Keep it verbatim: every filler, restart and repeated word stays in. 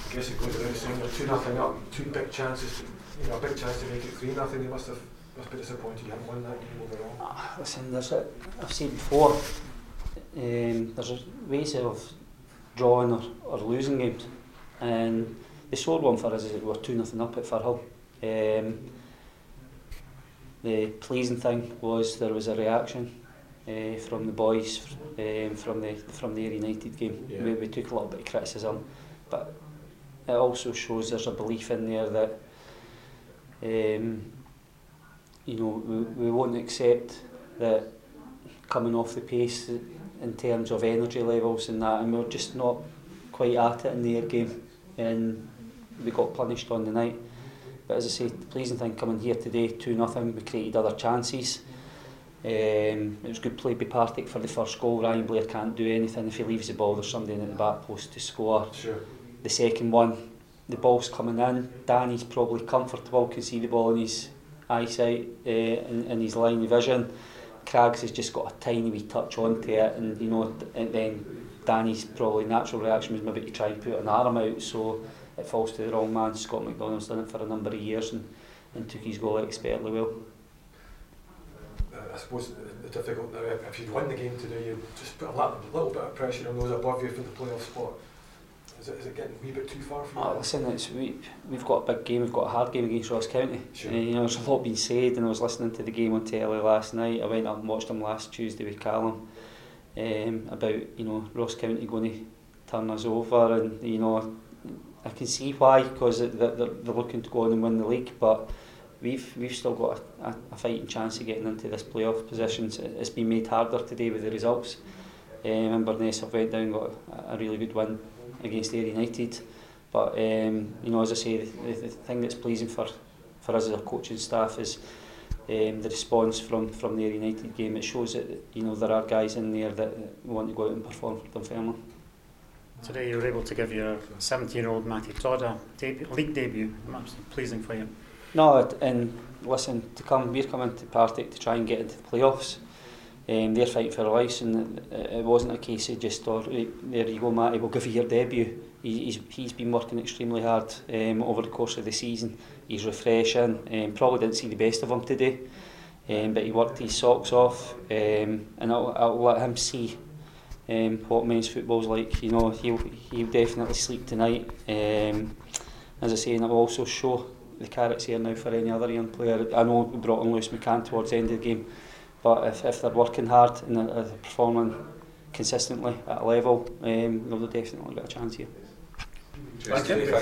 I guess it goes without saying they're two nothing up, two big chances, to, you know, a big chance to make it three nothing. You must have must be disappointed you haven't won that game overall. Ah, listen, there's a, I've said before, um, there's a ways of drawing or, or losing games, and the sore one for us is that we were two nothing up at Firhill. Um, the pleasing thing was there was a reaction uh, from the boys um, from the from the Ayr United game. Yeah. We, we took a little bit of criticism, but it also shows there's a belief in there that um, you know we, we won't accept that coming off the pace in terms of energy levels and that, and we're just not quite at it in the Ayr game, and we got punished on the night. But as I say, the pleasing thing coming here today, two nothing, we created other chances. Um, it was good play by Partick for the first goal. Ryan Blair can't do anything. If he leaves the ball, there's somebody in at the back post to score. Sure. The second one, the ball's coming in. Danny's probably comfortable, can see the ball in his eyesight, uh, in, in his line of vision. Craggs has just got a tiny wee touch onto it, and you know, and then Danny's probably natural reaction was maybe to try and put an arm out, so it falls to the wrong man. Scott McDonald's done it for a number of years and, and took his goal expertly well. Uh, I suppose the, the difficult now, if you'd won the game today, you'd just put a little, little bit of pressure on those above you for the playoff spot. Is it, is it getting a wee bit too far for you? Oh, listen, it's, we, we've got a big game, we've got a hard game against Ross County. Sure. Uh, you know, there's a lot been said, and I was listening to the game on telly last night. I went up and watched them last Tuesday with Callum um, about, you know, Ross County going to turn us over, and you know, I can see why, because they're, they're looking to go on and win the league, but we've we've still got a, a, a fighting chance of getting into this playoff position. It's been made harder today with the results. Um, Inverness have went down and got a, a really good win against Ayr United, but um, you know, as I say, the, the, the thing that's pleasing for, for us as a coaching staff is um, the response from, from the Ayr United game. It shows that, you know, there are guys in there that, that want to go out and perform for Dunfermline. Today you were able to give your seventeen-year-old Matty Todd a debut, league debut. That's pleasing for you. No, and listen, to come, we're coming to Partick to try and get into the playoffs. Um, they're fighting for their lives, and it, it wasn't a case of just, oh, there you go, Matty, we'll give you your debut. He, he's, he's been working extremely hard um, over the course of the season. He's refreshing. Um, probably didn't see the best of him today, um, but he worked his socks off, um, and I'll, I'll let him see Um, what men's football's like. You know, he'll he'll definitely sleep tonight. Um, as I say, and it will also show the carrots here now for any other young player. I know we brought on Lewis McCann towards the end of the game, but if, if they're working hard and they're, they're performing consistently at a level, um, they'll definitely get a chance here. Thank you.